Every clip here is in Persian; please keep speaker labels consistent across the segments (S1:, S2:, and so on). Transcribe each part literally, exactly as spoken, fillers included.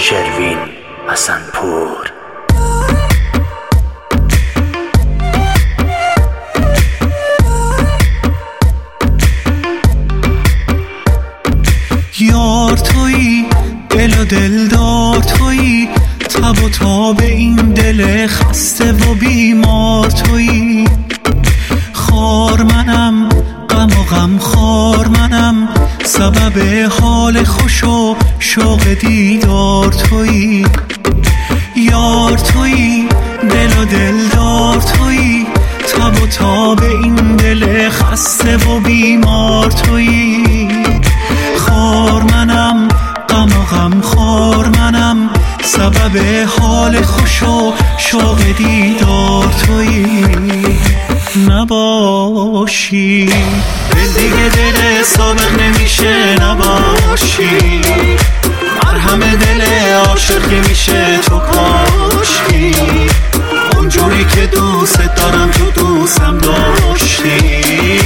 S1: شروین حسنپور.
S2: یار تویی، دل و دلدار تویی، تب و تاب این دل خسته و بیمار تویی. خار منم، غم و غم خار منم، سبب حال خوش و شوق دیدار تویی. یار تویی، دل و دلدار تویی، تب و تاب این دل خسته و بیمار تویی. خار منم، غم و غم خار منم، سبب حال خوش و شوق دیدار تویی. نباشی دل دیگه دل سابق نمیشه، نباشی مرهم دل عاشق که میشه تو کاشی. اونجوری که دوست دارم تو دوستم داشتی.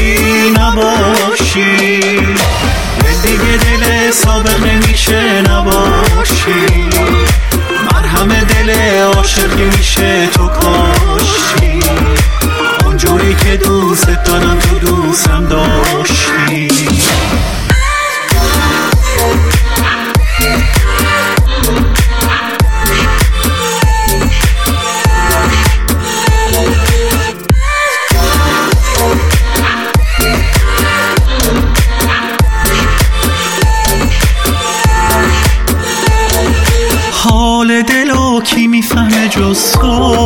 S2: نباشی دل دیگه دل سابق نمیشه، نباشی مرهم دل عاشق که میشه تو کاشی. اونجوری که دوست دارم تو دوستم داشتی. حال دلو کی میفهمه جز تو،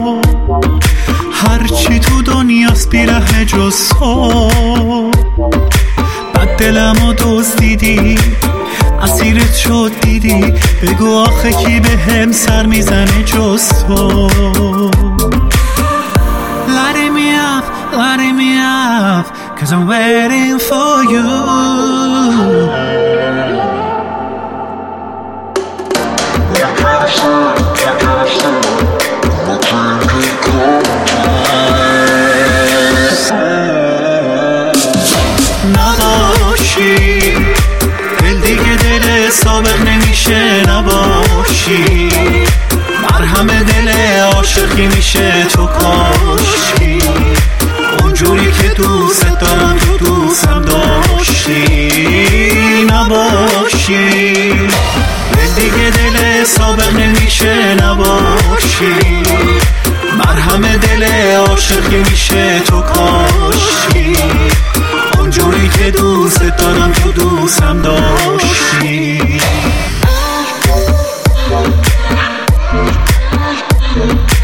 S2: هرچی تو دنیاست بیره جز تو. بد دلمو دزدیدی، اسیرت شد دیدی، بگو آخه کی به هم سر میزنه جز تو. Lighting me up, lighting me up, cause I'm waiting for you. نباشی دل دیگه دل سابق نمیشه، نباشی مرهم دل عاشقی میشه تو کاشی. اونجوری که دوست دارم تو دوستم داشتی. نباشی دل دیگه دل سابق نمیشه، نباشی مرهم دل عاشقی میشه تو کاشی. اونجوری که دوست دارم تو دوستم داشتی.